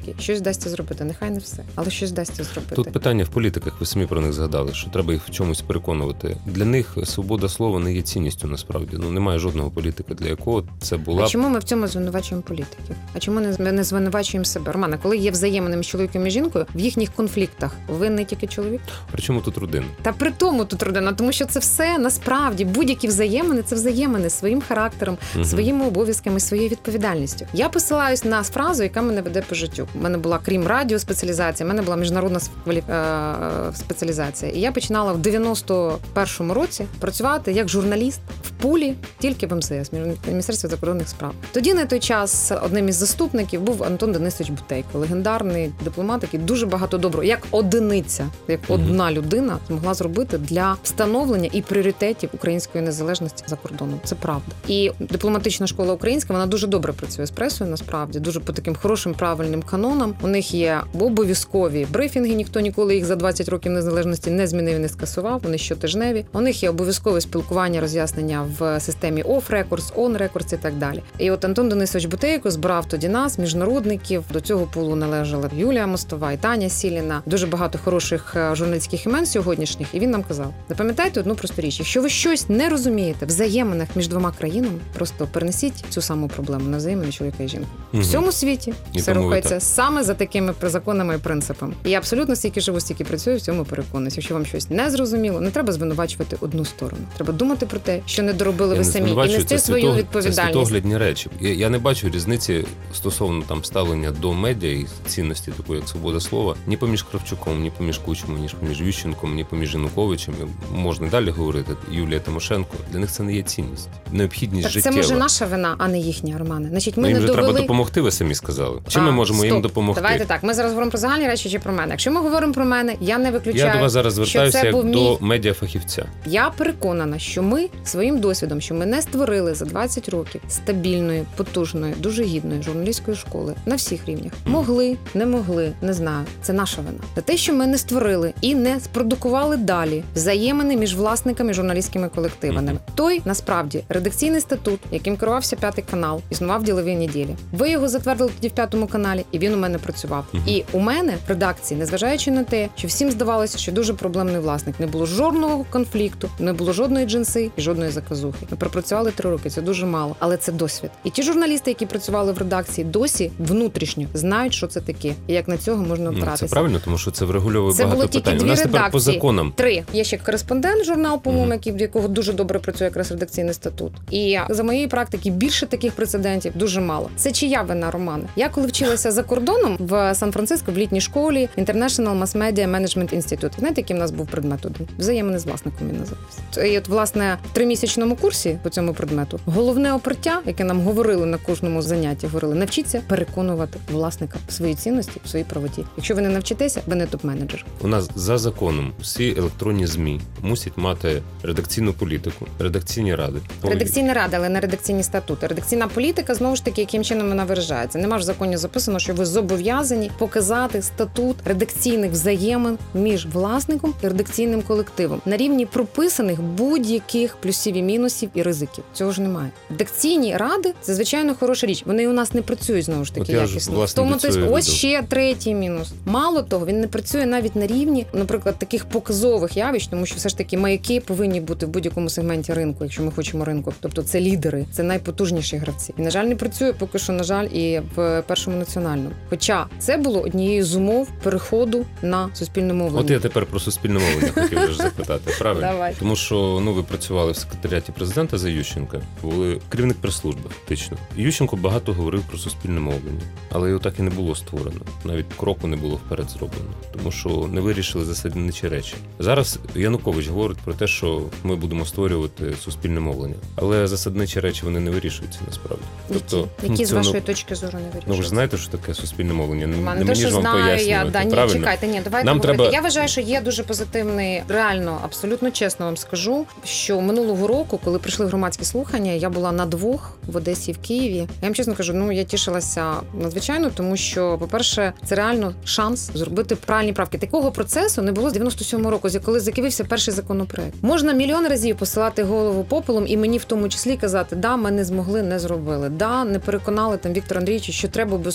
політики. Щось вдасться зробити. Нехай не все, але щось вдасться зробити. Тут питання в політиках, ви самі про них згадали, що треба їх в чомусь переконувати. Для них свобода слова не є цінністю насправді. Ну немає жодного політика, для якого це була. А чому ми в цьому звинувачуємо політиків? А чому не, не звинувачуємо себе? Романе, коли є взаємини між чоловіком і жінкою, в їхніх конфліктах винний тільки чоловік? При чому тут родина? Та при тому тут родина, тому що це все насправді будь-які взаємини це взаємини своїм характером, угу. своїми обов'язками, своєю відповідальністю. Я посилаюсь на фразу, яка мене веде по життю. У мене була, крім радіо, спеціалізація, у мене була міжнародна спеціалізація. І я починала в дев'яносто першому році працювати як журналіст в пулі, тільки в ем ес ес, Міністерстві закордонних справ. Тоді на той час одним із заступників був Антон Денисович Бутейко, легендарний дипломат, який дуже багато доброго, як одиниця, як угу. одна людина змогла зробити для встановлення і пріоритетів української незалежності за кордоном. Це правда. І дипломатична школа українська, вона дуже добре працює з пресою, насправді, дуже по таким хорошим, правильним канонам. У них є обов'язкові брифінги, ніхто ніколи їх за двадцять років незалежності не змінив, не скасував, вони щотижневі. У них є обов'язкове спілкування, роз'яснення в системі off-records, on-records і так далі. І от Антон Денисович Бутейко збирав тоді нас, міжнародників, до цього пулу належала Юлія Мостова і Таня Сіліна, дуже багато хороших журналістських імен сьогоднішніх, і він нам казав: запам'ятайте одну просту річ, якщо ви щось не розумієте в взаєминах між двома країнами, просто перенесіть цю саму проблему на взаємини чоловіка і жінки. Угу. В всьому світі і все рухається саме за такими законами і принципами. І я абсолютно стільки живу, стільки працюю, в цьому переконуюсь. Якщо вам щось не зрозуміло, не треба звинувачувати одну сторону. Треба думати про те, що не доробили я ви не самі, і нести свою світог... відповідальність. Це світоглядні речі. Я, я не бачу різниці стосовно там ставлення до медіа і цінності, такої як свобода слова, ні поміж Кравчуком, ні поміж Кучмом, ні поміж Ющенком, ні поміж Януковичем. Можна далі говорити. Юлія Тимошенко. Для них це не є цінність. Необхідність так життєва. Це може наша вина, а не їхня, Романе. Значить, ми ну, їм не же довели... треба допомогти, ви самі сказали. Чим а, ми можемо стоп. їм допомогти? Давайте так, ми зараз говоримо про загальні речі чи про мене. Якщо ми говоримо про мене, я не виключаю, я до вас зараз звертаюся як мій... до медіафахівця. Я переконана, що ми своїм досвідом, що ми не створили за двадцять років стабільної, потужної, дуже гідної журналістської школи на всіх рівнях. Могли, не могли, не знаю. Це наша вина. За те, що ми не створили і не спродукували далі взаємини між власниками і журналістськими колективами. Mm-hmm. Той, насправді, редакційний статут, яким керувався П'ятий канал, існував ділові неділі. Ви його затвердили тоді в П'ятому каналі, і він у мене працював. Mm-hmm. І у мене в редакції, незважаючи на те, що всім здавалося, що дуже проблемний власник, не було жодного конфлікту, не було жодної джинси і жодної заказухи. Ми пропрацювали три роки, це дуже мало, але це досвід. І ті журналісти, які працювали в редакції, досі внутрішньо знають, що це таке, і як на цього можна опиратися. Це правильно, тому що це врегульовує це багато було тільки питань. Дві У нас редакції. Тепер по законам. Три. Є ще кореспондент, журнал, по-моєму, mm-hmm. який, в якого дуже добре працює якраз редакційний статут. І за моєї практики більше таких прецедентів дуже мало. Це чия вина, Романе? Я коли вчилася за кордоном в Сан-Франциско в літній школі International Mass Media Management Institute. Знаєте, який в нас був предмет один? Взаємини з власником він називався. І от, власне, в тримісячному курсі по цьому предмету головне опертя, яке нам говорили на кожному занятті, говорили: навчіться переконувати власника в своїй цінності, в своїй правоті. Якщо ви не навчитеся, ви не топ-менеджер. У нас за законом всі електронні ЗМІ мусять мати редакційну політику, редакційні ради. Редакційні ради, але не редакційні статути. Редакційна політика, знову ж таки, яким чином вона виражається. Нема ж в законі записано, що ви зобов'язані показати статут редакційних взаємин між власником і редакційним колективом на рівні прописаних будь-яких плюсів і мінусів і ризиків. Цього ж немає. Редакційні ради – це, звичайно, хороша річ. Вони у нас не працюють, знову ж таки, якісно. Тому це ось ще третій мінус. Мало того, він не працює навіть на рівні, наприклад, таких показових явищ, тому що все ж таки маяки повинні бути в будь-якому сегменті ринку, якщо ми хочемо ринку. Тобто це лідери, це найпотужніші гравці. І, на жаль, не працює поки що, на жаль, і в Першому національному. Хоча це було однією з умов переходу на суспільне мовлення. От я тепер про суспільне мовлення хотів вже запитати, правильно? Давай. Тому що, ну, ви працювали в секретаріаті президента за Ющенка, були керівник прес-служби, фактично. Ющенко багато говорив про суспільне мовлення, але його так і не було створено. Навіть кроку не було вперед зроблено, тому що не вирішили засадничі речі. Зараз Янукович говорить про те, що ми будемо створювати суспільне мовлення, але засадничі речі вони не вирішуються насправді. Тобто, які, які з вашої ну, точки зору не вирішуються? Ну ви ж знаєте, що таке суспільне мовлення? Не, Ман, не мені ж вам знаю, пояснювати. Я, да, ні, правильно? Чекайте, ні, давайте Нам говорити. треба... Я вважаю, що є дуже позитивний, реально, абсолютно чесно вам скажу, що минулого року, коли прийшли громадські слухання, я була на двох в Одесі і в Києві. Я вам чесно кажу, ну я тішилася надзвичайно, тому що, по-перше, це реально шанс зробити правильні правки. Такого процесу не було з дев'яносто сьомого року, коли закивився перший законопроект. Можна мільйон разів посилати голову попелом і мені в тому числі казати: да, ми не змогли, не зробили. Да, не переконали там Віктора Андрійовича, що треба обов'язково цей процес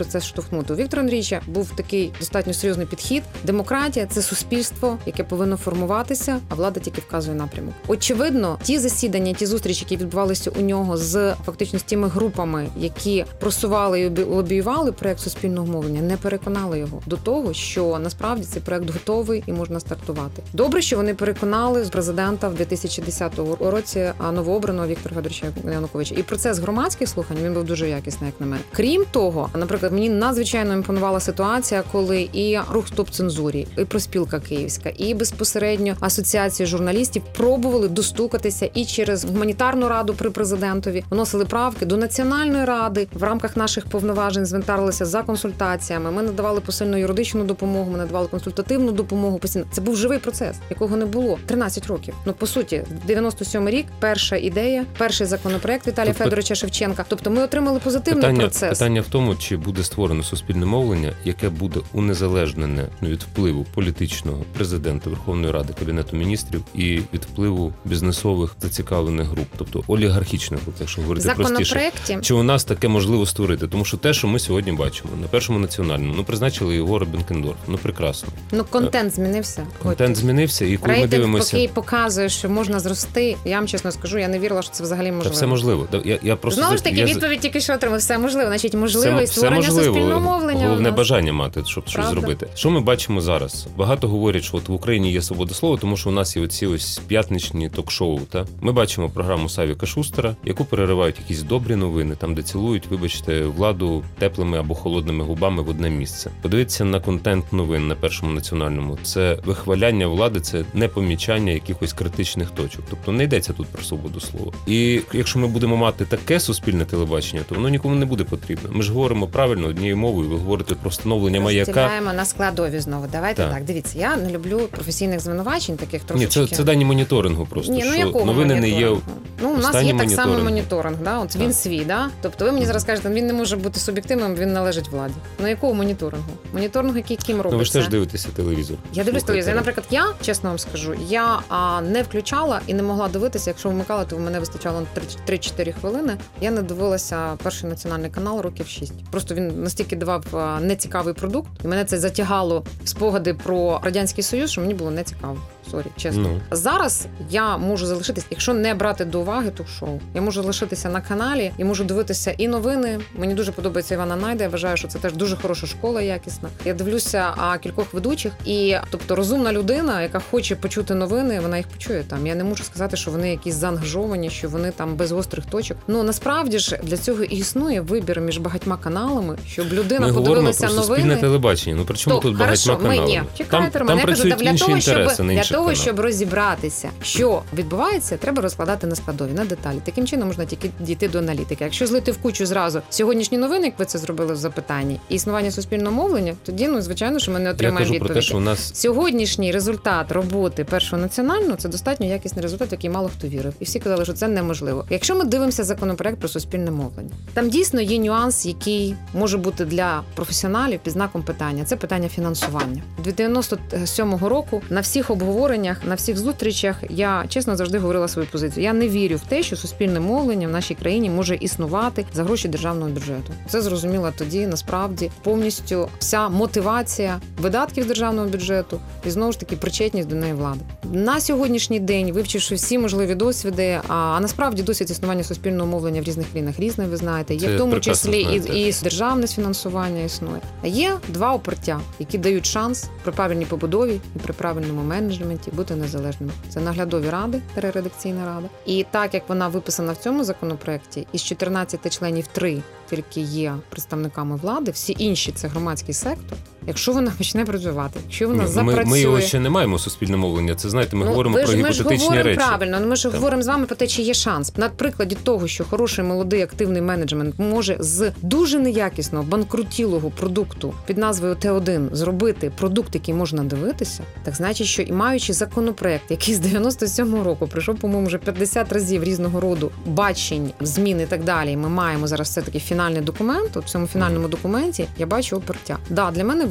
процес штовхнути. У Віктора Андрійовича був такий достатньо серйозний підхід. Демократія – це суспільство, яке повинно формуватися, а влада тільки вказує напрямок. Очевидно, ті засідання, ті зустрічі, які відбувалися у нього з фактично з тими групами, які просували і лобіювали проект суспільного мовлення, не переконали його до того, що насправді цей проект готовий і можна стартувати. Добре, що вони переконали президента в дві тисячі десятому році новообраного Віктора Федоровича Януковича. І процес громадських слухань, він був дуже якісний, як на мене. Крім того, наприклад, мені надзвичайно імпонувала ситуація, коли і рух «Стоп цензурі», і Профспілка Київська, і безпосередньо асоціації журналістів пробували достукатися і через гуманітарну раду при президентові, вносили правки до Національної ради, в рамках наших повноважень зверталися за консультаціями. Ми надавали посильну юридичну допомогу, ми надавали консультативну допомогу постійно. Це був живий процес, якого не було тринадцять років. Ну, по суті, дев'яносто сьомий рік, перша ідея, перший законопроект Віталія тобто, Федоровича Шевченка. Тобто ми отримали позитивний питання, процес. Питання в тому, чи буде створено суспільне мовлення, яке буде унезалежнене від впливу політичного президента, Верховної Ради, Кабінету міністрів і від впливу бізнесових зацікавлених груп, тобто олігархічних груп, якщо говорити простіше. Чи у нас таке можливо створити? Тому що те, що ми сьогодні бачимо на Першому національному, ну призначили Єгора Бенкендорфа, ну прекрасно. Ну контент змінився. Контент Хоть. змінився, і коли рейтинг, ми дивимося... який показує, що можна зрости, я вам чесно скажу, я не вірила, що це взагалі можливо. Та все можливо. Я, я просто Знову ж таки, я... відповідь тільки що отримав. Все можливо. Значить, можливість все, створення все суспільного мовлення. Головне бажання мати, щоб Правда? щось зробити. Що ми бачимо зараз? Багато говорять, що от в Україні є свобода слова, тому що у нас є оці ось п'ятничні ток-шоу. Та? Ми бачимо програму Савіка Шустера, яку переривають якісь добрі новини, там, де цілують, вибачте, владу теплими або холодними губами в одне місце. Подивіться на контент новин на Першому національному. Це вихваляння влади, це не помічання якихось критичних точок. Тобто не йдеться тут про свободу слова. І якщо ми будемо мати таке суспільне телебачення, то воно нікому не буде потрібно. Ми ж говоримо правильно однією мовою, ви говорите про встановлення маяка. Розділяємо на складові знову. Давайте так. так. Дивіться, я не люблю професійних звинувачень, таких трошечки. Ні, це, це дані моніторингу просто, Ні, ну, що новини не є. Ну, у нас є так само моніторинг, да? От він свій, да? Тобто ви мені зараз кажете, він не може бути суб'єктивним, він належить владі. Ну якого моніторингу? Моніторинг, який ким робиться? Ну ви ж теж дивитеся телевізор. Я дивлюсь телевізор. Наприклад, я, чесно вам скажу, я а, не включала і не могла дивитися, якщо вмикала, то в мене вистачало три-чотири хвилини. Я не дивилася Перший національний канал років шість. Просто він настільки давав а, нецікавий продукт, і мене це затягало в спогади про Радянський Союз, що мені було нецікаво. Сорі, чесно. Ну. Зараз я можу залишитись, якщо не брати до уваги ток-шоу, я можу залишитися на каналі і можу дивитися і новини. Мені дуже подобається Івана Найда, я вважаю, що це теж дуже хороша школа, якісна. Я дивлюся а, кількох ведучих, і тобто розумна людина, яка хоче почути новини, вона їх почує там. Я не можу сказати, що вони якісь заангажовані, що вони там без гострих точок. Ну насправді ж для цього і існує вибір між багатьма каналами, щоб людина ми подивилася новини. Ми говоримо про суспільне телебачення. Ну при чому то, тут багатьма хорошо, каналами? Ні, чекайте, Роман, я кажу, для того, щоб, для того, щоб розібратися, що відбувається, треба розкладати на складові, на деталі. Таким чином можна тільки дійти до аналітики. Якщо злити в кучу зразу сьогоднішні новини, як ви це зробили в запитанні, і існування суспільного мовлення, тоді, ну, звичайно, що ми не отримаємо відповіді. Я кажу про те, що у нас... Сьогоднішній результат роботи Першого національного – це достатньо якісний результат, в який мало хто вірив. І всі казали, що це неможливо. Якщо ми дивимося законопроект про суспільне мовлення, там дійсно є нюанс, який може бути для професіоналів під знаком питання. Це питання фінансування. Від дев'яносто сьомого року на всіх обговореннях, на всіх зустрічах я чесно завжди говорила свою позицію. Я не вірю в те, що суспільне мовлення в нашій країні може існувати за гроші державного бюджету. Це зрозуміло тоді, насправді, повністю вся мотивація видатків державного бюджету і знову ж таки причетність до неї влади. На сьогоднішній день, вивчивши всі можливі досвіди, а, а насправді досвід існування суспільного мовлення в різних країнах різний, ви знаєте, є це в тому числі і, і державне фінансування існує. А є два опертя, які дають шанс при правильній побудові і при правильному менеджменті бути незалежними. Це наглядові ради, редакційна рада. І так, як вона виписана в цьому законопроекті, із чотирнадцяти членів три тільки є представниками влади, всі інші – це громадський сектор. Якщо вона почне працювати, якщо вона ми, запрацює... Ми його ще не маємо, суспільне мовлення. Це, знаєте, ми ну, говоримо ж, про ми гіпотетичні ж говоримо речі. Правильно, ми ж так. говоримо з вами про те, чи є шанс. На прикладі того, що хороший, молодий, активний менеджмент може з дуже неякісного, банкрутілого продукту під назвою Т один зробити продукт, який можна дивитися, так значить, що і маючи законопроект, який з дев'яносто сьомого року пройшов, по-моєму, вже п'ятдесят разів різного роду бачень, змін і так далі, ми маємо зараз все-таки фінальний документ. От в цьому фінальному документі я бачу опертя. Да, для мене велика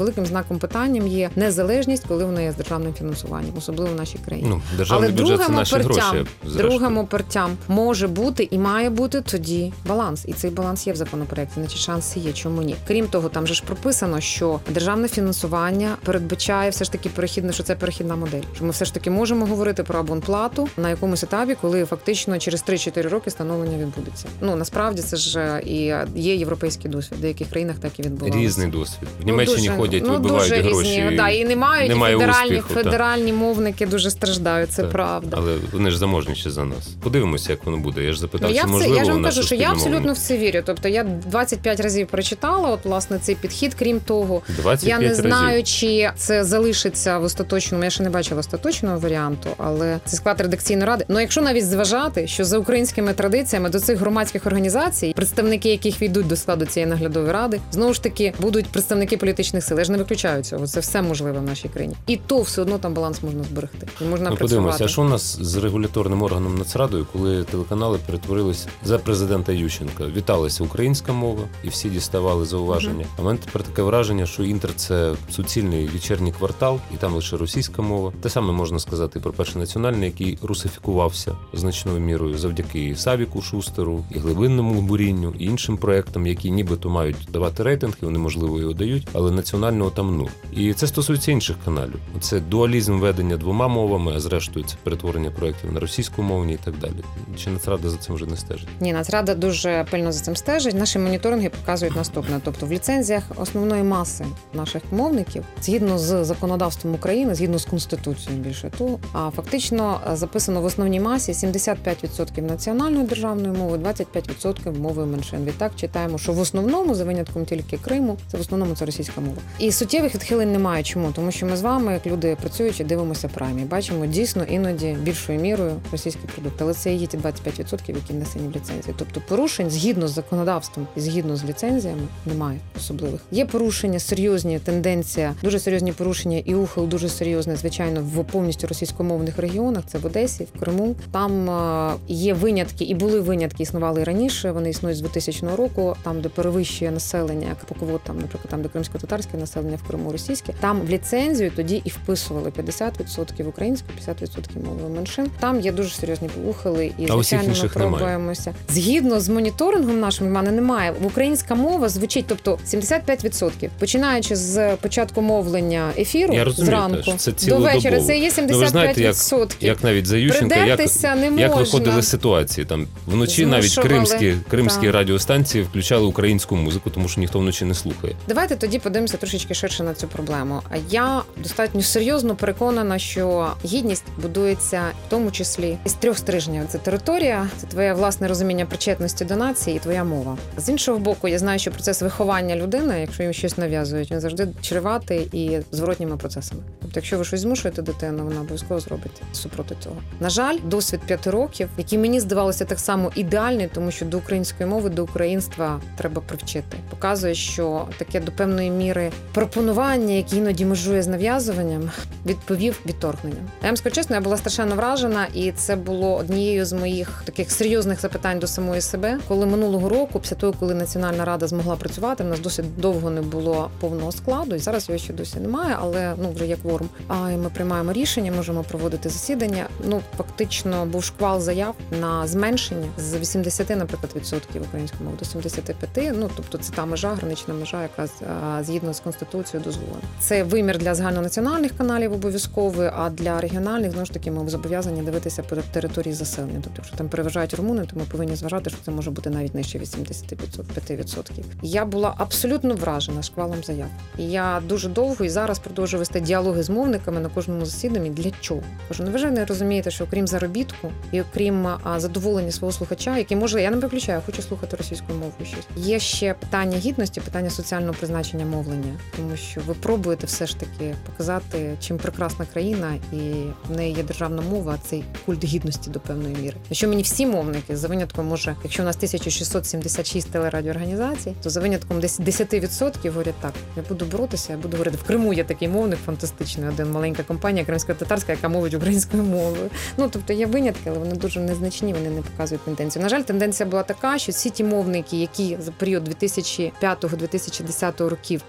великим знаком питанням є незалежність, коли вона є з державним фінансуванням, особливо в нашій країні. Ну, державний Але бюджет – це наші опертям, гроші. Зрештою. Другим опертям може бути і має бути тоді баланс. І цей баланс є в законопроекті, значить шанси є, чому ні. Крім того, там же ж прописано, що державне фінансування передбачає все ж таки перехідне, що це перехідна модель. Що ми все ж таки можемо говорити про абонплату на якомусь етапі, коли фактично через три-чотири роки становлення відбудеться. Ну, насправді це ж і є європейський досвід. В деяких країнах так і відбувалося. Різний досвід. В Німеччині ну, дуже, ходять, ну, вибивають дуже гроші. Різні, да, і не мають, немає і федеральні, успіху, федеральні мовники дуже страждають, це так. правда. Але вони ж заможніші за нас. Подивимося, як воно буде. Я ж запитав, Ну, я чи в це, можливо я ж вам у нас кажу, що я абсолютно суспільномовник? в це вірю. Тобто я двадцять п'ять разів прочитала, от, власне, цей підхід. Крім того, двадцять я п'ять не знаю, разів. чи це залишиться в остаточному, я ще не бачила остаточного варіанту, але це склад редакційної ради. Ну, якщо навіть зважати, що за українськими традиціями до цих громадських організацій, представники яких війдуть до складу цієї наглядової ради, знову ж таки, будуть представники політичних сил. Я ж не виключаю цього. Це все можливо в нашій країні. І то все одно там баланс можна зберегти. І можна Ну, працювати. подивимося, а що у нас з регуляторним органом Нацрадою, коли телеканали перетворились за президента Ющенка? Віталася українська мова, і всі діставали зауваження. Mm-hmm. А в мене тепер таке враження, що Інтер – це суцільний вечірній квартал, і там лише російська мова. Те саме можна сказати про Перший національний, який русифікувався значною мірою завдяки Савіку Шустеру, і глибинному бурінню, і іншим проектам, які нібито мають давати рейтинг, і вони, можливо, його дають, але національного там нуль. І це стосується інших каналів. Це дуалізм ведення двома мовами, а зрештою це перетворення проєктів на російськомовні і так далі. Чи Нацрада за цим вже не стежить? Ні, Нацрада дуже пильно за цим стежить. Наші моніторинги показують наступне. Тобто в ліцензіях основної маси наших мовників, згідно з законодавством України, згідно з Конституцією більше того, а фактично записано в основній масі сімдесят п'ять відсотків національної державної мови, двадцять п'ять відсотків мови меншин. Відтак читаємо, що в основному, за винятком тільки Криму, це в основному це російська мова. І суттєвих відхилень немає. Чому? Тому що ми з вами, як люди працюючи, дивимося праймі. Бачимо дійсно іноді більшою мірою російський продукт. Але це є ті двадцять п'ять відсотків, які внесені в ліцензії. Тобто порушень згідно з законодавством і згідно з ліцензіями немає особливих. Є порушення, серйозні тенденція, дуже серйозні порушення і ухил дуже серйозний, звичайно, в повністю російськомовних регіонах. Це в Одесі, в Криму. Там є винятки, і були винятки, існували і раніше. Вони існують з двохтисячного року, там, де перевищує населення, як по квотам, наприклад, там, де кримсько-татарське населення в Криму російське. Там в ліцензію тоді і вписували п'ятдесят відсотків української, п'ятдесят відсотків мови меншин. Там є дуже серйозні ухили, і, звичайно, ми пробуємося. Згідно з моніторингом нашим, в мене немає. Українська мова звучить, тобто сімдесят п'ять відсотків. Починаючи з початку мовлення ефіру, я розумію, зранку це до вечора, це є сімдесят п'ять відсотків. Ну, як навіть за Ющенка, як, як виходили ситуації. Там вночі Змушували. навіть кримські, кримські так. радіостанції включали українську музику, тому що ніхто вночі не слухає. Давайте тоді подивимося трошечки ширше на цю проблему. А я достатньо серйозно переконана, що гідність будується в тому числі із трьох стрижнів. Це територія, це твоє власне розуміння причетності до нації і твоя мова. З іншого боку, я знаю, що процес виховання людини, якщо їм щось нав'язують, він завжди чреватий і зворотніми процесами. Тобто, якщо ви щось змушуєте дитину, вона обов'язково зробить супроти цього. На жаль, досвід п'яти років, який мені здавалося так само ідеальний, тому що до української мови, до українства треба привчити. Показує, що таке до певної міри пропонування, яке іноді межує з нав'язуванням, відповів відторгненням. Я вам скажу чесно, я була страшенно вражена, і це було однією з моїх таких серйозних запитань до самої себе, коли минулого року, після того, коли Національна рада змогла працювати, в нас досить довго не було повного складу, і зараз його ще досі немає, але ну вже є кворум. А ми приймаємо рішення, можемо проводити засідання. Ну, фактично, був шквал заяв на зменшення з вісімдесят, наприклад, відсотків української мови до сімдесят п'ять. Ну, тобто це та межа, гранична межа, яка згідно з Конституцією дозволена. Це вимір для загальнонаціональних каналів обов'язковий, а для регіональних, знову ж таки, ми зобов'язані дивитися по території заселення. Тобто, якщо там переважають румуни, то ми повинні зважати, що це може бути навіть нижче вісімдесят п'ять відсотків. Я була абсолютно вражена шквалом заяв. І я дуже довго і зараз продовжую вести діалоги з мовниками на кожному засіданні. Для чого? Кажу, ну ви ж не розумієте, що окрім заробітку і окрім а, задоволення свого слухача, який може, я не виключаю, хочу слухати російською мовою щось. Є ще питання гідності, питання соціального призначення мовлення, тому що ви пробуєте все ж таки показати, чим прекрасна країна, і в неї є державна мова, цей культ гідності до певної міри. Що мені всі мовники, за винятком, може, якщо у нас тисяча шістсот сімдесят шість телерадіоорганізацій, то за винятком десь десять відсотків говорять так, я буду боротися, я буду говорити. В Криму є такий мовник фантастичний, один маленька компанія кримсько-татарська, яка мовить українською мовою. Ну, тобто є винятки, але вони дуже незначні, вони не показують тенденцію. На жаль, тенденція була така, що всі ті мовники, які за період дві тисячі п'ятого - дві тисячі десятого років дослухають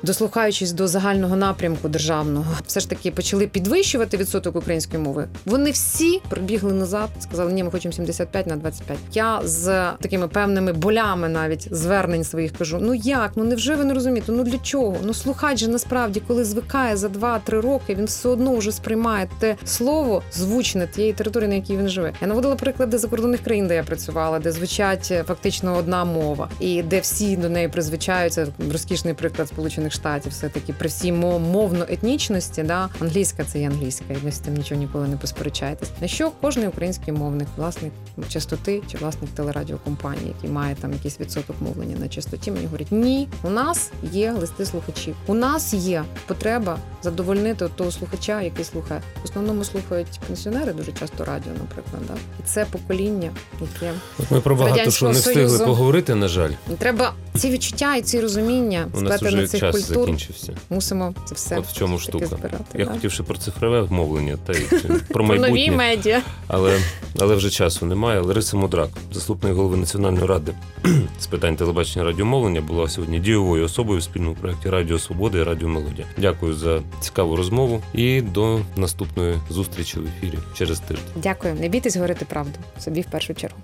повертаючись до загального напрямку державного, все ж таки почали підвищувати відсоток української мови, вони всі прибігли назад, сказали, ні, ми хочемо сімдесят п'ять на двадцять п'ять. Я з такими певними болями навіть звернень своїх кажу, ну як, ну невже ви не розумієте, ну для чого? Ну слухач же насправді, коли звикає за два-три роки, він все одно вже сприймає те слово звучне тієї території, на якій він живе. Я наводила приклади закордонних країн, де я працювала, де звучать фактично одна мова, і де всі до неї призвичаються. Розкішний приклад Сполучених Штатів, все-таки при всій мовно-етнічності, да, англійська це є англійська, і ви з тим нічого ніколи не посперечаєтесь. На що кожний український мовник, власник частоти чи власник телерадіокомпанії, який має там якийсь відсоток мовлення на частоті, мені говорять, ні, у нас є листи слухачів, у нас є потреба задовольнити того слухача, який слухає. В основному слухають пенсіонери дуже часто радіо, наприклад, да? І це покоління, яке От ми про багато що не встигли Союзу. поговорити, на жаль. Треба ці відчуття і ці розуміння У нас сплетення вже цих час культур. закінчився. Мусимо це все От в чому таки штука. збирати. Я да? хотів ще про цифрове мовлення та й про Про нові майбутнє, медіа. але, але вже часу немає. Лариса Мудрак, заступник голови Національної ради з питань телебачення і радіомовлення, була сьогодні дієвою особою в спільному проєкті Радіо Свобода і Радіо Мелодія. Дякую за цікаву розмову і до наступної зустрічі в ефірі через тиждень. Дякую. Не бійтесь говорити правду. Собі в першу чергу.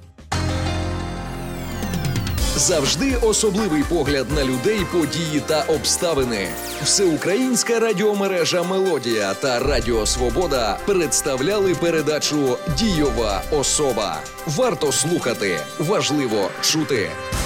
Завжди особливий погляд на людей, події та обставини. Всеукраїнська радіомережа «Мелодія» та Радіо Свобода представляли передачу «Дієва особа». Варто слухати, важливо чути.